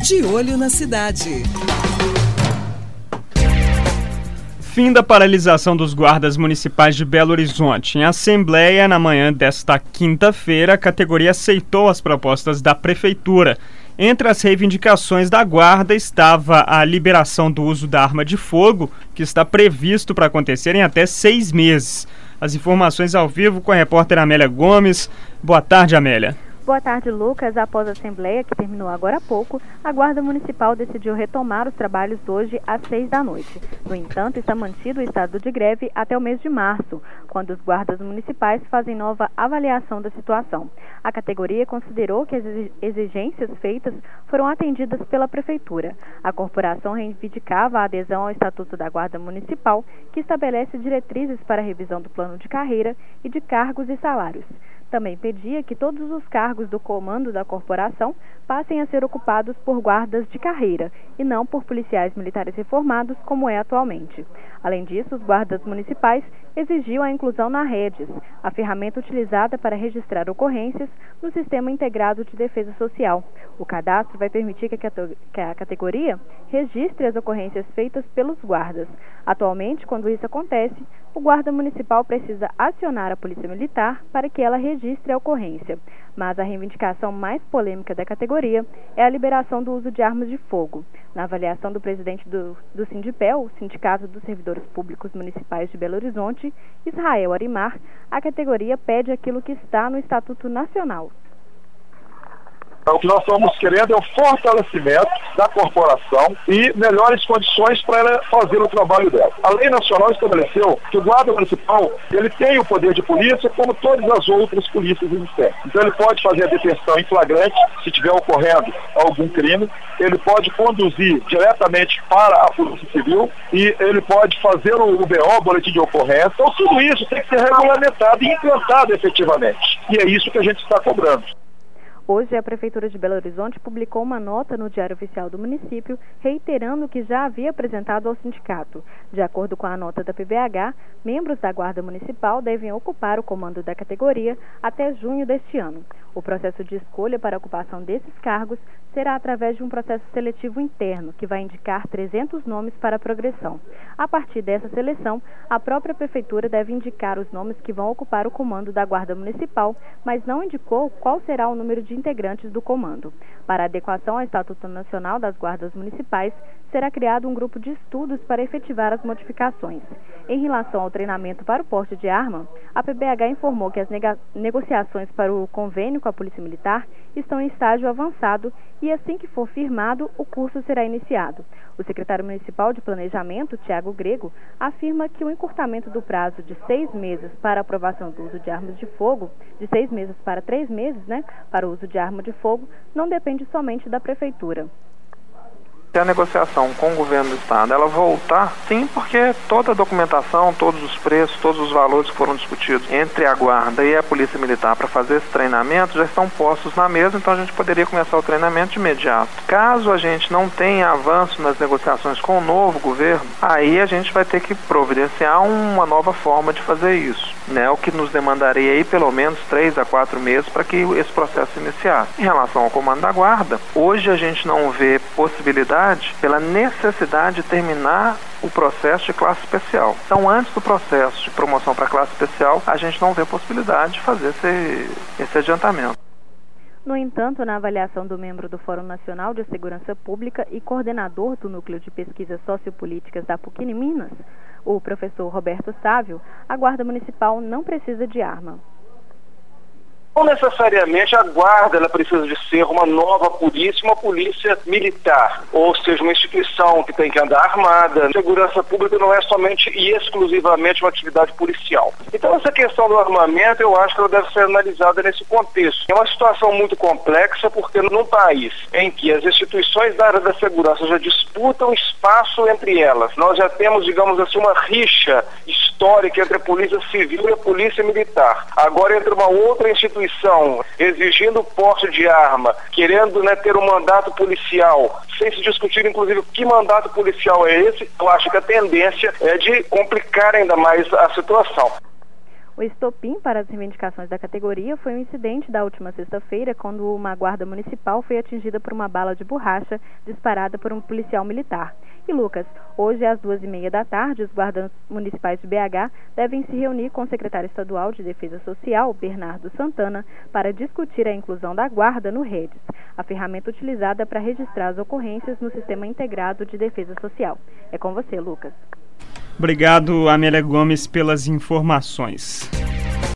De Olho na Cidade. Fim da paralisação dos guardas municipais de Belo Horizonte. Em assembleia, na manhã desta quinta-feira, a categoria aceitou as propostas da prefeitura. Entre as reivindicações da guarda estava a liberação do uso da arma de fogo, que está previsto para acontecer em até 6 meses. As informações ao vivo com a repórter Amélia Gomes. Boa tarde, Amélia. Boa tarde, Lucas. Após a assembleia, que terminou agora há pouco, a Guarda Municipal decidiu retomar os trabalhos hoje às 6h. No entanto, está mantido o estado de greve até o mês de março, quando os guardas municipais fazem nova avaliação da situação. A categoria considerou que as exigências feitas foram atendidas pela Prefeitura. A corporação reivindicava a adesão ao Estatuto da Guarda Municipal, que estabelece diretrizes para a revisão do plano de carreira e de cargos e salários. Também pedia que todos os cargos do comando da corporação passem a ser ocupados por guardas de carreira e não por policiais militares reformados, como é atualmente. Além disso, os guardas municipais exigiam a inclusão na REDES, a ferramenta utilizada para registrar ocorrências no Sistema Integrado de Defesa Social. O cadastro vai permitir que a categoria registre as ocorrências feitas pelos guardas. Atualmente, quando isso acontece, o guarda municipal precisa acionar a Polícia Militar para que ela registre a ocorrência. Mas a reivindicação mais polêmica da categoria é a liberação do uso de armas de fogo. Na avaliação do presidente do Sindipel, o Sindicato dos Servidores Públicos Municipais de Belo Horizonte, Israel Arimar, a categoria pede aquilo que está no Estatuto Nacional. O que nós estamos querendo é o fortalecimento da corporação e melhores condições para ela fazer o trabalho dela. A lei nacional estabeleceu que o guarda municipal ele tem o poder de polícia como todas as outras polícias existentes. Então ele pode fazer a detenção em flagrante se tiver ocorrendo algum crime, ele pode conduzir diretamente para a Polícia Civil e ele pode fazer o BO, boletim de ocorrência. Então tudo isso tem que ser regulamentado e implantado efetivamente. E é isso que a gente está cobrando. Hoje, a Prefeitura de Belo Horizonte publicou uma nota no Diário Oficial do município, reiterando o que já havia apresentado ao sindicato. De acordo com a nota da PBH, membros da Guarda Municipal devem ocupar o comando da categoria até junho deste ano. O processo de escolha para a ocupação desses cargos será através de um processo seletivo interno, que vai indicar 300 nomes para a progressão. A partir dessa seleção, a própria Prefeitura deve indicar os nomes que vão ocupar o comando da Guarda Municipal, mas não indicou qual será o número de integrantes do comando. Para a adequação ao Estatuto Nacional das Guardas Municipais, será criado um grupo de estudos para efetivar as modificações. Em relação ao treinamento para o porte de arma, a PBH informou que as negociações para o convênio com a Polícia Militar estão em estágio avançado e assim que for firmado, o curso será iniciado. O secretário municipal de Planejamento, Tiago Grego, afirma que o encurtamento do prazo de 6 meses para a aprovação do uso de armas de fogo, de 6 meses para 3 meses, para o uso de arma de fogo, não depende somente da Prefeitura. Se a negociação com o governo do estado ela voltar, sim, porque toda a documentação, todos os preços, todos os valores que foram discutidos entre a guarda e a polícia militar para fazer esse treinamento já estão postos na mesa, então a gente poderia começar o treinamento de imediato. Caso a gente não tenha avanço nas negociações com o novo governo, aí a gente vai ter que providenciar uma nova forma de fazer isso, o que nos demandaria aí pelo menos 3 a 4 meses para que esse processo iniciasse. Em relação ao comando da guarda, hoje a gente não vê possibilidade pela necessidade de terminar o processo de classe especial. Então, antes do processo de promoção para classe especial, a gente não vê possibilidade de fazer esse adiantamento. No entanto, na avaliação do membro do Fórum Nacional de Segurança Pública e coordenador do Núcleo de Pesquisas Sociopolíticas da PUC Minas, o professor Roberto Sávio, a Guarda Municipal não precisa de arma. Não necessariamente a guarda ela precisa de ser uma nova polícia, uma polícia militar, ou seja, uma instituição que tem que andar armada. Segurança pública não é somente e exclusivamente uma atividade policial. Então essa questão do armamento eu acho que ela deve ser analisada nesse contexto. É uma situação muito complexa porque num país em que as instituições da área da segurança já disputam espaço entre elas, nós já temos, digamos assim, uma rixa histórica entre a polícia civil e a polícia militar. Agora entra uma outra instituição exigindo porte de arma, querendo ter um mandato policial, sem se discutir inclusive que mandato policial é esse. Eu acho que a tendência é de complicar ainda mais a situação. O estopim para as reivindicações da categoria foi um incidente da última sexta-feira, quando uma guarda municipal foi atingida por uma bala de borracha disparada por um policial militar. E Lucas, hoje às 2h30 da tarde, os guardas municipais de BH devem se reunir com o secretário estadual de Defesa Social, Bernardo Santana, para discutir a inclusão da guarda no REDES, a ferramenta utilizada para registrar as ocorrências no Sistema Integrado de Defesa Social. É com você, Lucas. Obrigado, Amélia Gomes, pelas informações.